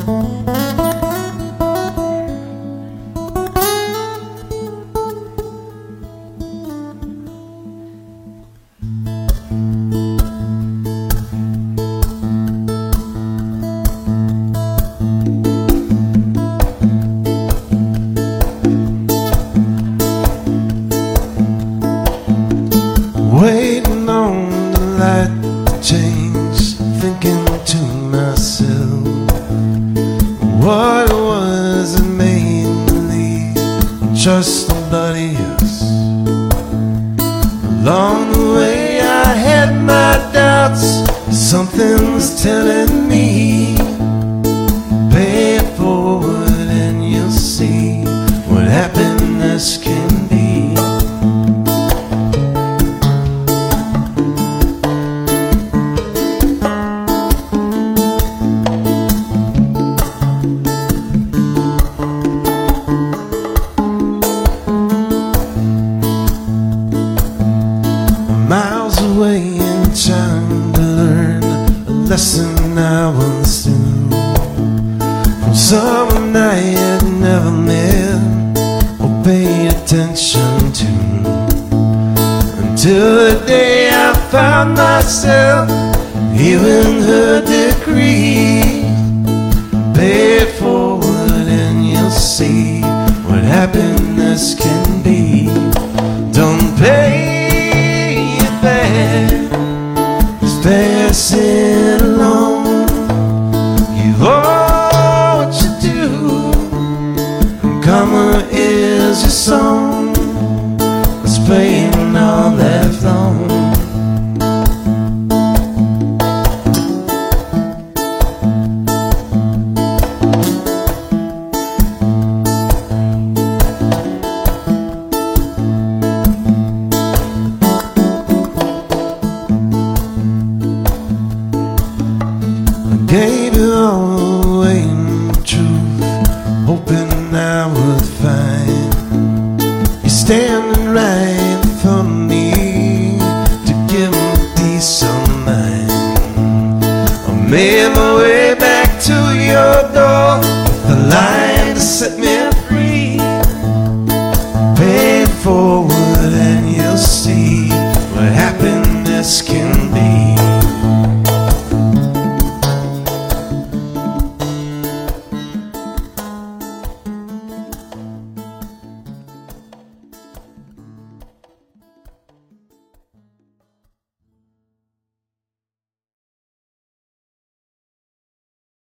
Waiting on the light to change, thinking to myself what it was that made me leave and trust nobody else. Along the way I had my doubts, something was telling me, pay it forward and you'll see what happiness can be. Miles away and trying to learn a lesson I once knew from someone I had never met or paid attention to, until the day I found myself hearing her decree, pay it forward and you'll see what happiness can be. Don't pay just pass it along. Give all what you do, and karma is your song.